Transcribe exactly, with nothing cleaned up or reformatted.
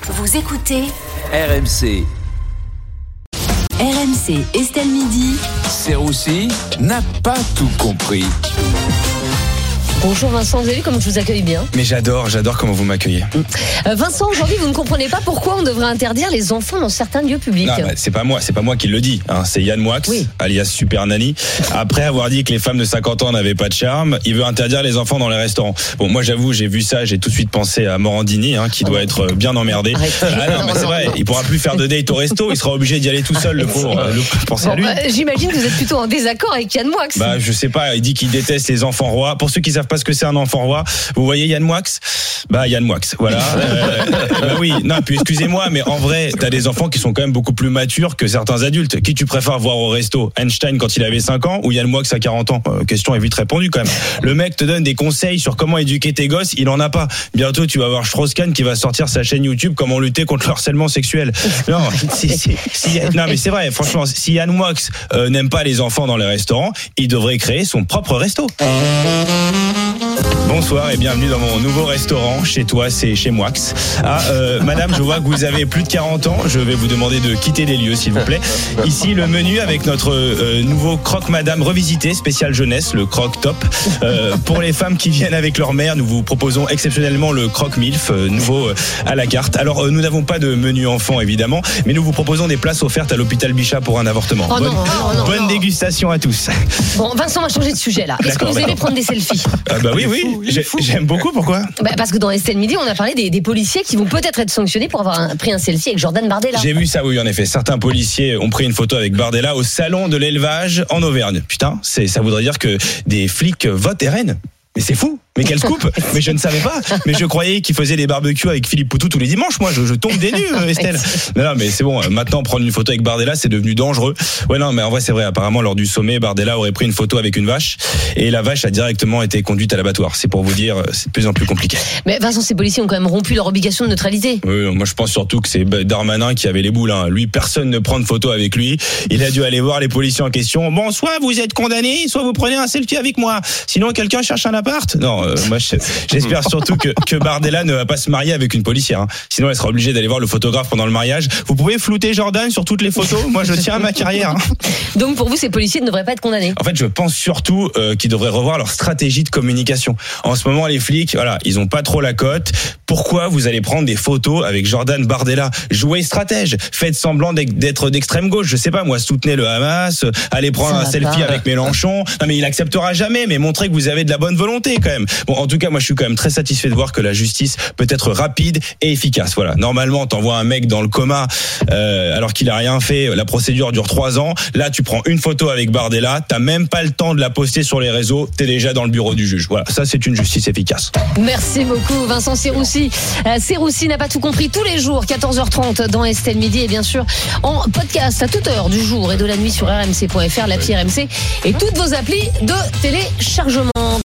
Vous écoutez R M C. R M C Estelle Midi. Serroussi n'a pas tout compris. Bonjour Vincent, vous avez vu comme je vous accueille bien? Mais j'adore, j'adore comment vous m'accueillez. Euh, Vincent, aujourd'hui vous ne comprenez pas pourquoi on devrait interdire les enfants dans certains lieux publics. Non, bah, c'est pas moi, c'est pas moi qui le dis, hein, c'est Yann Moix, oui. alias Super Nanny. Après avoir dit que les femmes de cinquante ans n'avaient pas de charme, il veut interdire les enfants dans les restaurants. Bon, moi j'avoue, j'ai vu ça, j'ai tout de suite pensé à Morandini, hein, qui oh, doit non. être bien emmerdé. Arrêtez. Ah non, mais c'est vrai, il pourra plus faire de date au resto, il sera obligé d'y aller tout seul, le pauvre. Le, pensez bon, à lui. Euh, j'imagine que vous êtes plutôt en désaccord avec Yann Moix. Bah, je sais pas, il dit qu'il déteste les enfants rois. Pour ceux qui savent pas ce que c'est un enfant roi, vous voyez Yann Moix? Bah Yann Moix, voilà. Euh, bah oui, non, puis excusez-moi, mais en vrai, t'as des enfants qui sont quand même beaucoup plus matures que certains adultes. Qui tu préfères voir au resto? Einstein quand il avait cinq ans ou Yann Moix à quarante ans? euh, Question est vite répondue quand même. Le mec te donne des conseils sur comment éduquer tes gosses, il en a pas. Bientôt tu vas voir Strauss-Kahn qui va sortir sa chaîne YouTube Comment lutter contre le harcèlement sexuel. Non, si, si, si, non mais c'est vrai, franchement, si Yann Moix euh, n'aime pas les enfants dans les restaurants, il devrait créer son propre resto. Bonsoir et bienvenue dans mon nouveau restaurant. Chez toi, c'est chez Moix. Ah, euh, madame, je vois que vous avez plus de quarante ans. Je vais vous demander de quitter les lieux, s'il vous plaît. Ici, le menu avec notre euh, nouveau croque-madame revisité, spécial jeunesse, le croque-top. Euh, pour les femmes qui viennent avec leur mère, nous vous proposons exceptionnellement le croque-milf, euh, nouveau euh, à la carte. Alors, euh, nous n'avons pas de menu enfant, évidemment, mais nous vous proposons des places offertes à l'hôpital Bichat pour un avortement. Oh bonne non, non, non, bonne non. dégustation à tous. Bon, Vincent, on va changer de sujet là. Est-ce que vous allez prendre des selfies? Ah bah oui, oui. J'ai, j'aime beaucoup, pourquoi? Bah parce que dans Estelle Midi, on a parlé des, des policiers qui vont peut-être être sanctionnés pour avoir un, pris un selfie avec Jordan Bardella. J'ai vu ça, oui, en effet. Certains policiers ont pris une photo avec Bardella au salon de l'élevage en Auvergne. Putain, c'est, ça voudrait dire que des flics votent R N. Mais c'est fou. Mais quel scoop. Mais je ne savais pas. Mais je croyais qu'il faisait des barbecues avec Philippe Poutou tous les dimanches. Moi, je, je tombe des nues, Estelle. Non, non, mais c'est bon. Maintenant, prendre une photo avec Bardella, c'est devenu dangereux. Ouais, non, mais en vrai, c'est vrai. Apparemment, lors du sommet, Bardella aurait pris une photo avec une vache. Et la vache a directement été conduite à l'abattoir. C'est pour vous dire, c'est de plus en plus compliqué. Mais Vincent, ces policiers ont quand même rompu leur obligation de neutralité. Oui, moi, je pense surtout que c'est Darmanin qui avait les boules. Hein. Lui, personne ne prend de photo avec lui. Il a dû aller voir les policiers en question. Bon, soit vous êtes condamné, soit vous prenez un selfie avec moi. Sinon, quelqu'un cherche un appart. Non, euh, moi, je, j'espère surtout que, que Bardella ne va pas se marier avec une policière. Hein. Sinon, elle sera obligée d'aller voir le photographe pendant le mariage. Vous pouvez flouter Jordan sur toutes les photos. Moi, je tiens à ma carrière. Hein. Donc, pour vous, ces policiers ne devraient pas être condamnés? En fait, je pense surtout euh, qu'ils devraient revoir leur stratégie de communication. En ce moment, les flics, voilà, ils ont pas trop la cote. Pourquoi vous allez prendre des photos avec Jordan Bardella? Jouez stratège. Faites semblant d'être d'extrême gauche. Je sais pas, moi, soutenez le Hamas. Allez prendre Ça un selfie pas. avec Mélenchon. Non, mais il acceptera jamais. Mais montrez que vous avez de la bonne volonté, quand même. Bon, en tout cas, moi, je suis quand même très satisfait de voir que la justice peut être rapide et efficace. Voilà. Normalement, t'envoies un mec dans le coma euh, alors qu'il a rien fait. La procédure dure trois ans. Là, tu prends une photo avec Bardella. T'as même pas le temps de la poster sur les réseaux. T'es déjà dans le bureau du juge. Voilà. Ça, c'est une justice efficace. Merci beaucoup, Vincent Serroussi. Euh, Serroussi n'a pas tout compris tous les jours, quatorze heures trente dans Estelle Midi et bien sûr en podcast à toute heure du jour et de la nuit sur r m c point f r, l'appli R M C et toutes vos applis de téléchargement.